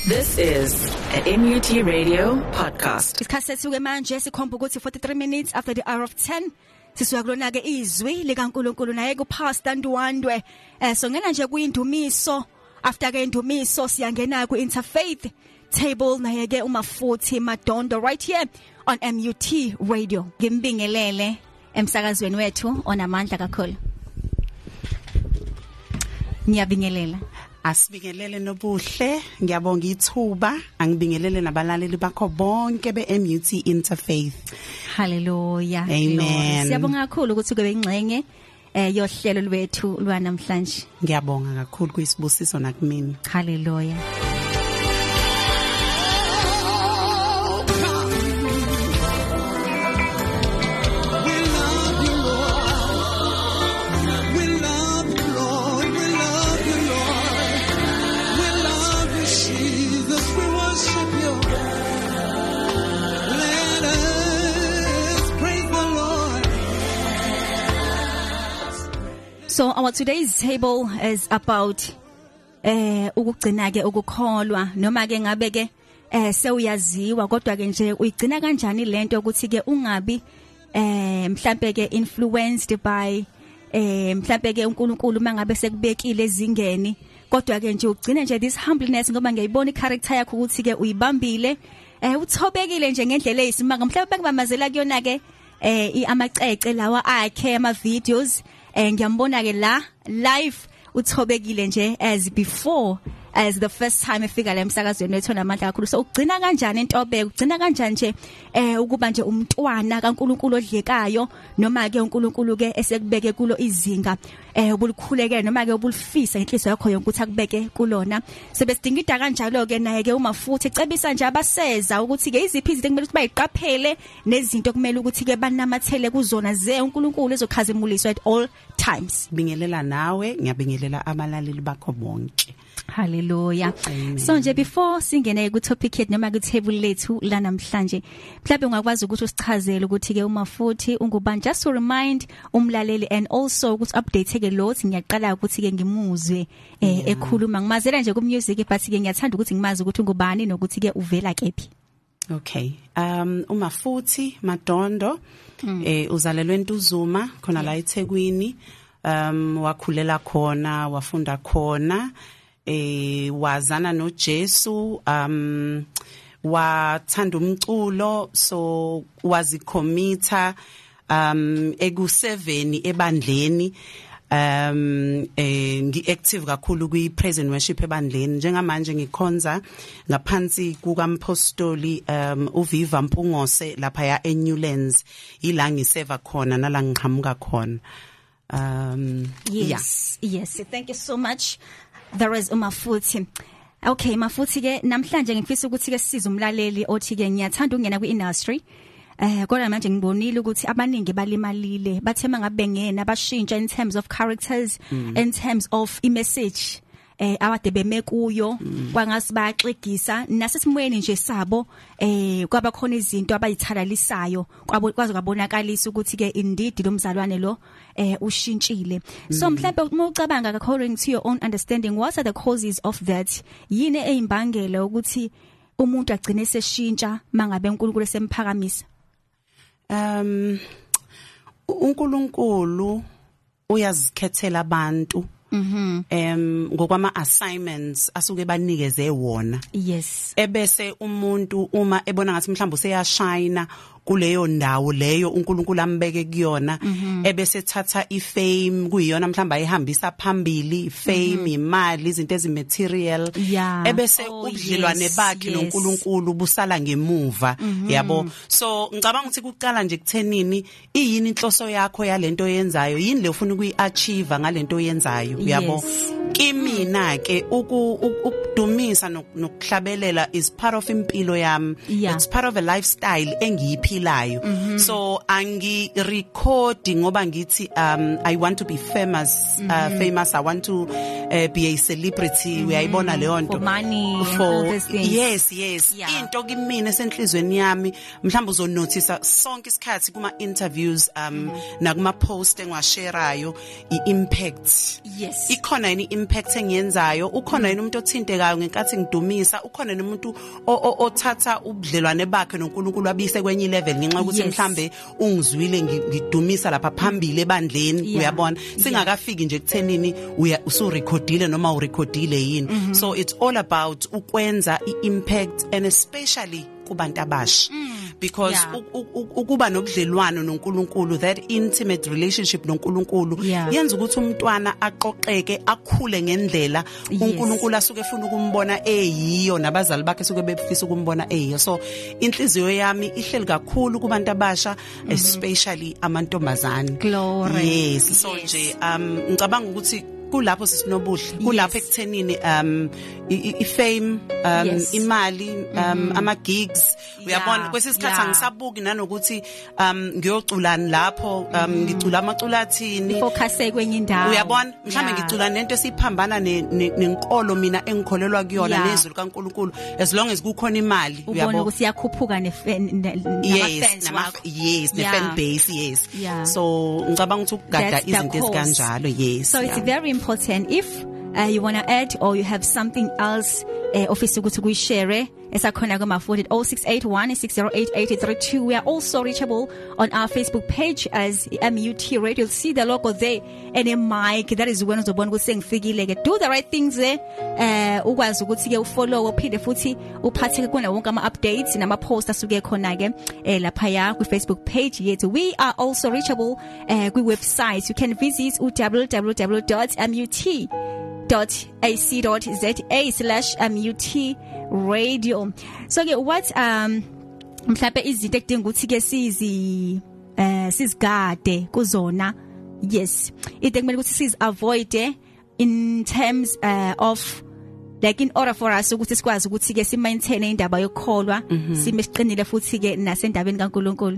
This is a MUT Radio podcast. Isikhathi sethu ke manje sikhomba ukuthi 43 minutes after the hour of 10 sisuka kulona ke izwi likaNkuluNkulu naye ku Pastor Ndwandwe. So ngena nje kuyindumiso, after ke indumiso siyangena ku Interfaith Table naye ke uMafuthi Madondo right here on MUT Radio. Ngimbingelele emsakazweni wethu onamandla kakhulu. Ngiyabingelela. Asibingelele nobuhle, ngiyabonga ithuba, angibingelele nabalaleli bakho bonke beMUT Interfaith. Hallelujah. Amen. Siyabonga kakhulu ukuthi ube ingxenye yohlelo lwethu lwanamhlanje. Ngiyabonga kakhulu kuyisibusiso nakumini. Hallelujah. So our today's table is about ukugcina ke ukukholwa noma ke ngabe ke sewuyaziwa kodwa ke nje uyigcina kanjani lento ukuthi ke ungabi mhlambe ke influenced by mhlambe ke uNkulunkulu mangabe sekubekile ezingeni kodwa ke nje ugcina nje this humbleness ngoba ngiyibona i-character yakho ukuthi ke uyibambile uthobekile nje ngendlela eyisimanga mhlawumbe bekubamazela kuyona ke amacece lawa akhe ama videos ngiyambona ke la live uthobekile nje as before as the first time efika la emsakazweni wethu namandla kakhulu. So ugcina kanjani intobeko, ugcina kanjani nje ukuba nje umntwana kaNkuluNkulu odlekayo noma ke uNkulunkulu ke esekubeke kulo izinga ubulukhulekela noma ke ubulifisa inhliziyo yakho yonke ukuthi akubeke kulona. Sebesidingida kanjalo ke naye ke uMafuthi ecebisa nje abaseza ukuthi ke iziphi izinto kumele ukuthi bayiqaphele nezinto kumele ukuthi ke banamathele kuzona ze uNkulunkulu ezokhazimuliswa at all times. Bingelela nawe, ngiyabingelela abalaleli bakho bonke. Hallelujah. Amen. So nje before singene ku topic yethu noma ku table lethu la namhlanje mhlawumbe ungakwazi ukuthi usichazele ukuthi ke uMafuthi ungubani, just to remind umlaleli and also ukuthi update ke lot ngiyaqala ukuthi ke ngimuzwe ekhuluma ngimazela nje ku music but ke ngiyathanda ukuthi ngimazi ukuthi ungubani nokuthi ke uvela kephi. Okay. uMafuthi Madondo uzalelwe eNtuzuma khona la eThekwini, wakhulela khona, wafunda khona, wazana noJesu, wathanda umculo, so wazikhomitha egu7 ebandleni, ngi-active kakhulu kwi-praise and worship ebandleni. Njengamanje ngikhonza ngaphansi kukampostoli uViva Mpungose lapha ya eNewlands, ila ngiseva khona nala ngiqhamuka khona. Yes. Thank you so much. There is uMafuthi. Okay, Mafuthi ke namhlanje ngifisa ukuthi ke size umlaleli othi ke ngiyathanda ukungena kwi-industry. Kodwa manje ngibonile ukuthi abaningi balimalile bathema ngabe ngena bashintsha in terms of characters, in terms of i-message awade beme kuyo kwangasi baxegisa nasesimweni nje sabo kwaba khona izinto abayithalalisayo kwazi kwabonakalisa ukuthi ke indeed lo mzalwane lo ushintshile. So mhlambe ucabanga according to your own understanding, what are the causes of that? Yini eyimbangela ukuthi umuntu agcine seshintsha mangabe uNkulunkulu semphakamisa? uNkulunkulu uyazikhethela abantu ngokwama assignments asuke banikeze wona. Yes. Ebese umuntu uma ebona ngathi mhlawumbe useyashayina kuleyo ndawo leyo uNkulunkulu ambeke kuyona, ebese ethatha ifame kuyiyona mhlawumbe ayihambisa phambili, fame, imali, izinto ezimaterial, ebese ubudlelwane bakhe noNkulunkulu busala ngemuva, yabo. So ngicabanga ukuthi kuqala nje kuthenini iyini inhloso yakho yalento oyenzayo, yini le ufuna ukuyiachieve ngalento oyenzayo, yabo. Kimina ke ukudumisa nokuhlabelela is part of impilo yami. It's part of a lifestyle engiyiphilayo. So angi recording ngoba ngithi I want to be famous, I want to be a celebrity. Uyayibona leyo nto for money, for all these things. Yes. Into kimina esenhlizweni yami mhlawumbe uzonotice sonke isikhathi kuma interviews nakuma post engiwasherayo impact. Yes. Ikhona yini impact engiyenzayo ukhona yena umuntu othintekayo ngenkathi ngidumisa ukhona nomuntu othatha ubudlelwane bakhe noNkulunkulu abise kwenye level ngenxa ukuthi mhlambe ungizwile ngidumisa lapha phambili ebandleni uyabona singakafiki nje kuthenini usurecordile noma urecordile yini so it's all about ukwenza iimpact and especially kubantu abasha because ukuba nobudlelwano noNkulunkulu that intimate relationship noNkulunkulu yenza ukuthi umntwana aqoqeke akhule ngendlela uNkulunkulu asuke efuna ukumbona eyiyo nabazali bakhe suke befisa ukumbona eyiyo so inhliziyo yami ihleli kakhulu kubantu abasha especially amantombazane yes so nje ngicabanga ukuthi kulapho sisinobuhle kulapho ekuthenini ifame imali ama gigs uyabona kwesisikhathi angisabuki nanokuthi ngiyoculana lapho ngicula amaculo athini focus kwenye indawo uyabona mhlambe ngicula nento esiphambana nenkolo mina engikholelwa kuyona nezwi kaNkulunkulu as long as kukhona imali uyabona ukuthi yakhuphuka yes the fan base yes so ngicabanga ukuthi ukugada izinto ezikanjalo yes so it's very important if you want to add or you have something else office ukuthi kuyishare esakhona kuma phone 0681 608 8032 we are also reachable on our Facebook page as MUT Radio. You'll see the logo there and a mic that is one of the one ukuthi ngifikile ke do the right things there ukwazi ukuthi ke ufollow uphinde futhi uphatheke kuna wonke ama updates nama posts asuke khona ke lapha ya ku Facebook page yethu. We are also reachable ku website. You can visit www.mut.ac.za/MUT radio. So ke what mhlawumbe izinto ekudinga ukuthi ke sizigade kuzona yes into ekumele ukuthi siz avoid in terms of like in order for us ukuthi sikwazi ukuthi ke si maintain indaba yokukholwa simesiqinile futhi ke nasendabeni kaNkulunkulu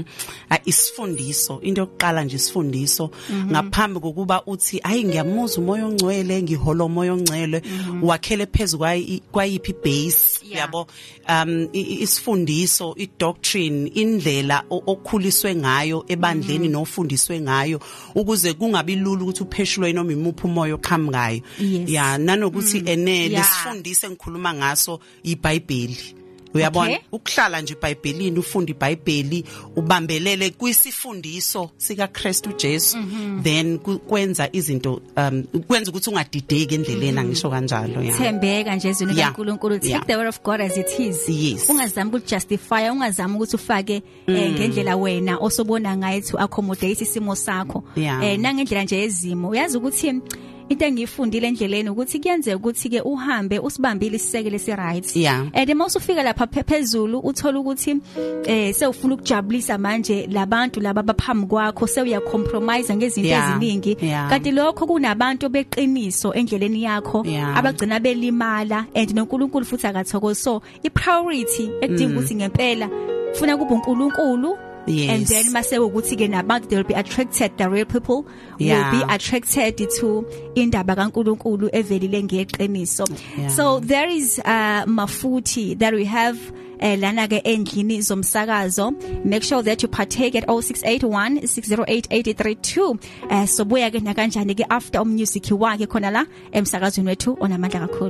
isifundiso into yokuqala nje isifundiso ngaphambi kokuba uthi hayi ngiyamuzwa umoya ongcwele ngihola umoya ongcwele wakhele phezulu kwayiphi base yabo isifundiso idoctrine indlela okukhuliswe ngayo ebandleni nofundiswe ngayo ukuze kungabi lula ukuthi upheshulwe noma imuphi umoya oqhamukayo nanokuthi lesifundise ngikhuluma ngaso iBhayibheli uyabona ukuhlala nje eBhayibhelini ufunda iBhayibheli ubambelele kwisifundiso sika Kristu Jesu then kwenza izinto kwenza ukuthi ungadideki endleleni ngisho kanjalo thembeka nje ezweni kaNkulunkulu take the word of God as it is ungazama ukujustify ungazama ukuthi ufake ngendlela wena osobona ngayo to accommodate isimo sakho nangendlela nje ezimo uyazi ukuthi into engifundile endleleni ukuthi kuyenzeka ukuthi ke uhambe usibambile isisekelo esi right and mase ufika lapha phezulu uthola ukuthi sewufuna ukujabulisa manje labantu laba abaphambi kwakho sewuya compromise ngezinto eziningi kanti lokho kunabantu beqiniso endleleni yakho abagcina belimala and noNkulunkulu futhi akathokoza so ipriority edinga ukuthi ngempela ufuna kuba uNkulunkulu and then mase ukuthi ke nabantu they will be attracted the real people will be attracted to indaba kaNkulunkulu evelile ngeqiniso so there is mafuthi that we have lana ke endlini zomsakazo make sure that you partake at 0681 608 8032 so buya ke nakanjani ke after music wakhe khona la emsakazweni wethu onamandla kakhulu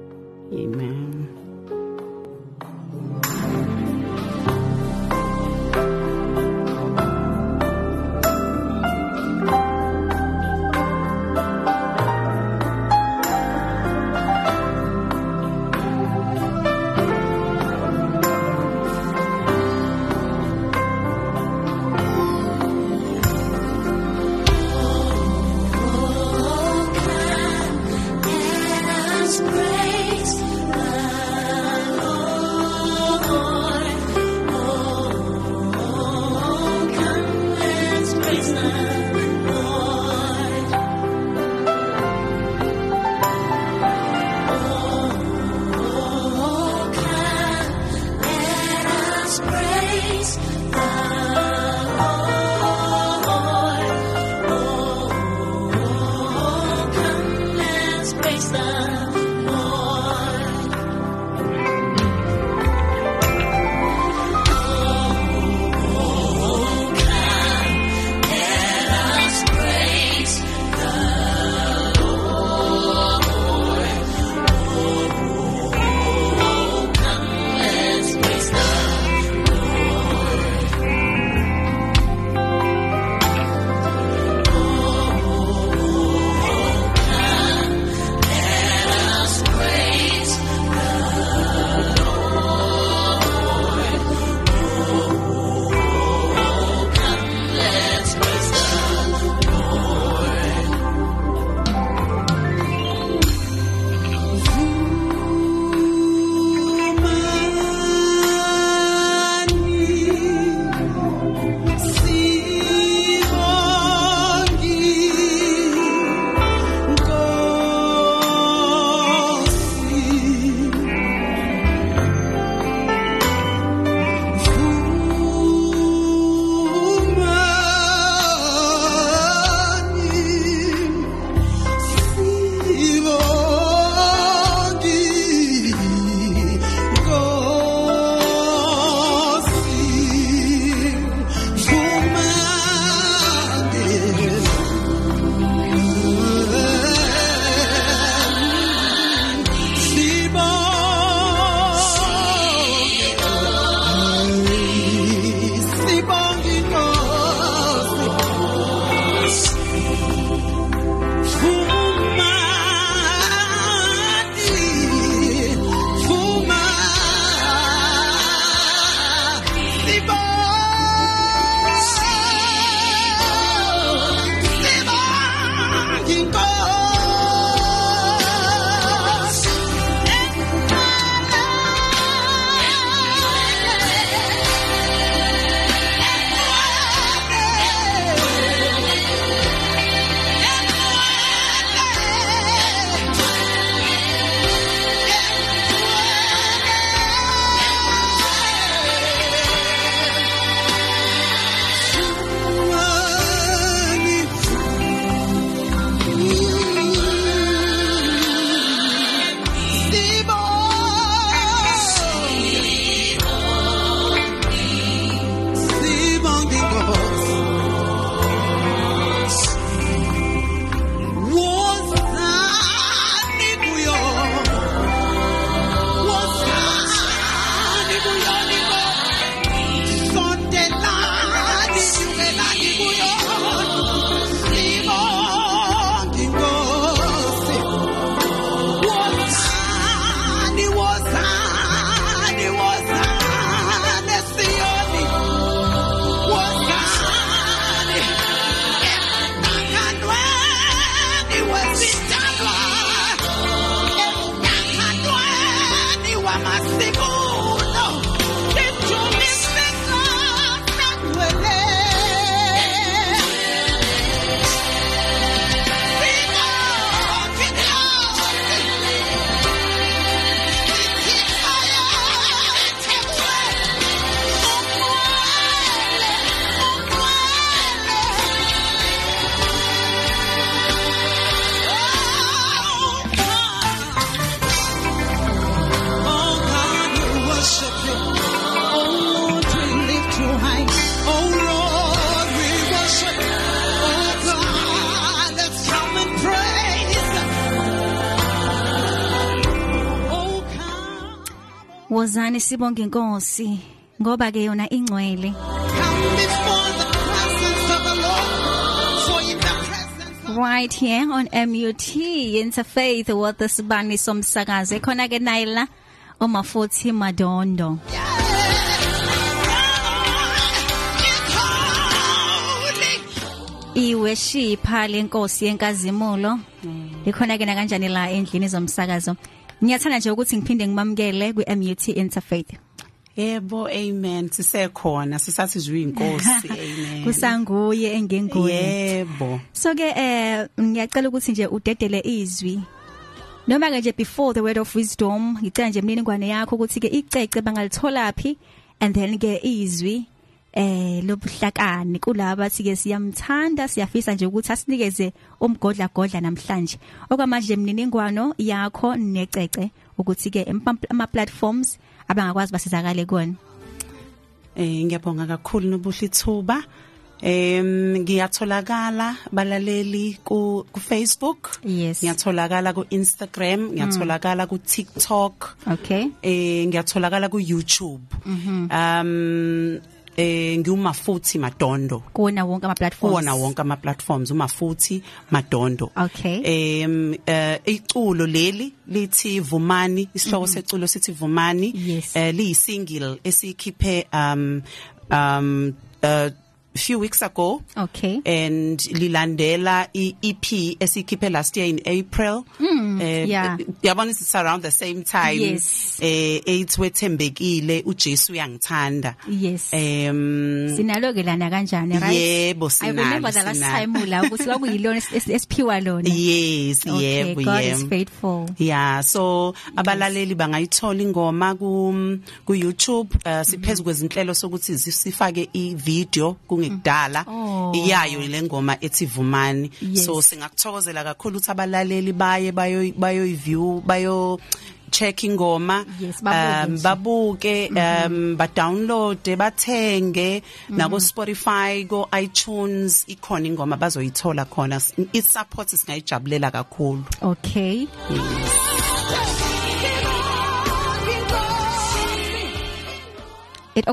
amen Praise Wozani sibonge Nkosi ngoba ke yona ingcwele. Right here on MUT Interfaith with the Sibani Somsakaze khona ke Naila uMafuthi Madondo. Iweshipha lenkosi yenkazimulo ikhona ke na kanjani la endlini zomsakazo. Ngiyathanda nje ukuthi ngiphinde ngimamukele kwiMUT Interfaith. Yebo, amen. Sisekhona, sisathi izwi inkosi, amen. Kusanguye engenguye. Yebo. So ke ngiyacela ukuthi nje udedele izwi. Noma ke nje before the word of wisdom, ngicela nje imininingwane yakho ukuthi ke icece bangalithola phi and then ke izwi lobuhlakani kulabo bathi ke siyamthanda siyafisa nje ukuthi asinikeze umgodla godla namhlanje okwamanje imininingwano yakho necece ukuthi ke ama platforms abangakwazi basizakale kona. Ngiyabonga kakhulu nobuhle ithuba. Ngiyatholakala balaleli ku Facebook. Yes. Ngiyatholakala ku Instagram, ngiyatholakala ku TikTok. Okay. Ngiyatholakala ku YouTube. NgiuMafuthi Madondo. Kuwona wonke ama platforms. Kuwona wonke ama platforms uMafuthi Madondo. Okay. Iculo leli lithi Vumani, isihloko seculo sithi Vumani. Yes. Liyi single esikhiphe few weeks ago. Okay. And lilandela EP esikhiphe last year in April. Yeah. Yabona it's around the same time. Yes. It's wethembekile uJesu uyangithanda. Yes. Sinalo ke lana kanjani, right? Yebo sinalo. I remember the last time la ukuthi kwakuyilona esiphiwa lona. Yes, okay, yebo, God is faithful. Yeah, so abalaleli bangayithola ingoma ku YouTube siphezulu kwezinhlelo sokuthi sifake ivideo ngikudala iyayo lengoma ethi Vumani. Yes. So singakuthokozela kakhulu ukuthi abalaleli bayo view bayo check ingoma. Yes, babuke ba download bathenge na ku Spotify go iTunes ikhona ingoma bazoyithola khona. It support singayijabulela kakhulu. Okay. At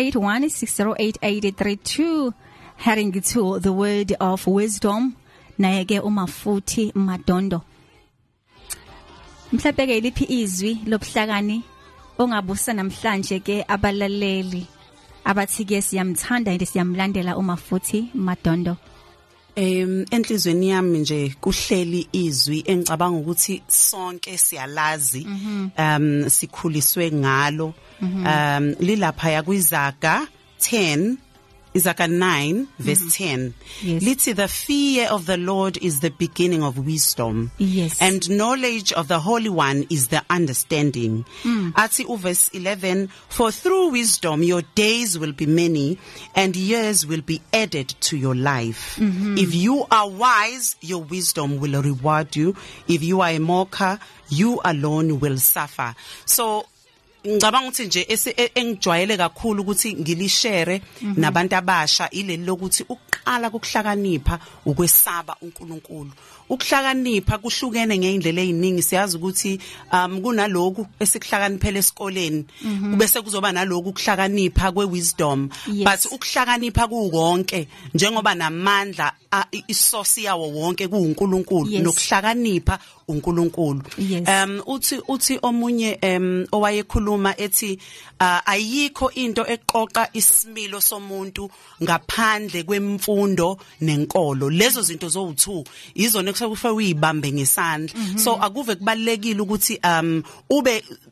0681608832 heading to the word of wisdom naye ke uMafuthi Madondo. Mhlawumbe ke liphi izwi lobuhlakani ongabusa namhlanje ke abalaleli abathi ke siyamthanda and siyamlandela uMafuthi Madondo. Enhlizweni yami nje kuhleli izwi engicabanga ukuthi sonke siyalazi sikhuliswe ngalo lilapha ya kwiZaga 10 Isaiah 9 verse 10. Yes. Lithi the fear of the Lord is the beginning of wisdom. Yes. And knowledge of the Holy One is the understanding. Athi verse 11, for through wisdom your days will be many and years will be added to your life. If you are wise, your wisdom will reward you. If you are a mocker, you alone will suffer. So ngicabanga ukuthi nje engijwayele kakhulu ukuthi ngilishare nabantu abasha ileli lokuthi uqala ukuhlakanipha ukwesaba uNkulunkulu. Ukuhlakanipha kuhlukene ngeindlela eziningi siyazi ukuthi kunaloku esikuhlakaniphele esikoleni bese kuzoba naloku ukuhlakanipha kwewisdom. Yes. But ukuhlakanipha kuwonke njengoba namandla isource yawo wonke kuuNkulunkulu. Yes. Nokuhlakanipha uNkulunkulu. Yes. Uthi omunye owayekhuluma ethi ayikho into eqoqa isimilo somuntu ngaphandle kwemfundo nenkolo. Lezo zinto zo2 izona ekufanele uyibambe ngesandla. So akuve kubalekile ukuthi ube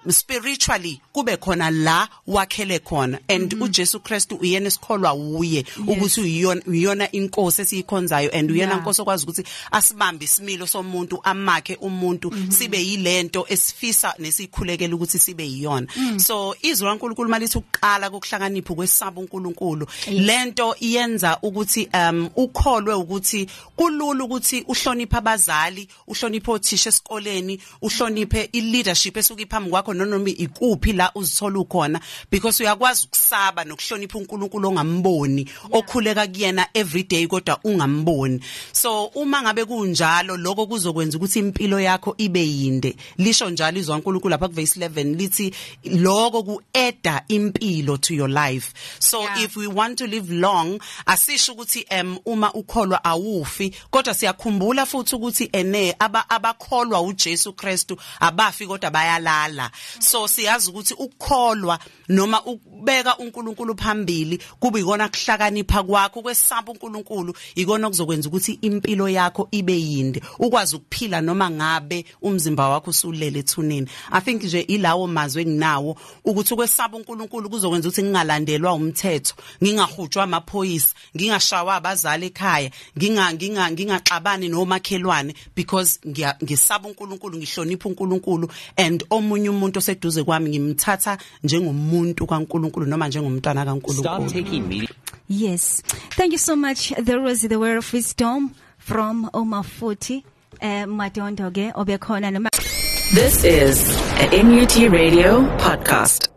spiritually kube khona la wakhele khona and uJesu Kristu uyena esikholwa uye ukuthi uyona inkosi esiyikhonzayo and uyena inkosi okwazi ukuthi asibambe isimilo somuntu amakhe umuntu sibe yilento esifisa nesikhulekela ukuthi sibe yiyona so izwi laNkulunkulu malithi ukuqala kokuhlakanipha kwesaba uNkulunkulu lento iyenza ukuthi ukholwe ukuthi kulula ukuthi uhloniphe abazali uhloniphe othisha esikoleni uhloniphe ileadership esuka iphambi kwakho noma ikuphi la uzithola ukhona because uyakwazi ukusaba nokuhlonipha uNkulunkulu ongamboni okhuleka kuyena everyday kodwa ungamboni so uma ngabe kunjalo lokho kuzokwenza ukuthi impilo yakho ibe yinde lisho njalo izwi laNkulunkulu lapha kuverse 11 lithi lokho kueda impilo to your life so if we want to live long asisho ukuthi uma ukholwa awufi kodwa siyakhumbula futhi ukuthi abakholwa uJesu Kristu abafi kodwa bayalala so siyazi ukuthi ukukholwa noma ukubeka uNkulunkulu phambili kuba ikona kuhlakanipha kwakho kwesaba uNkulunkulu ikona okuzokwenza ukuthi impilo yakho ibe yinde ukwazi ukuphila noma ngabe umzimba wakho usulele ethuneni I think nje ilawo mazwe enginawo ukuthi kwesaba uNkulunkulu kuzokwenza ukuthi ngingalandelwa umthetho ngingahujwa amaphoyisa ngingashawa abazali ekhaya ngingaxabani nomakhelwane because ngisaba uNkulunkulu ngihlonipha uNkulunkulu and omunye umuntu oseduze kwami ngimthatha njengomuntu kaNkulunkulu noma njengomntwana kaNkulunkulu. Yes, thank you so much. There was the word of wisdom from Omafuti Madondo ge obekhona noma. This is a NUT Radio podcast.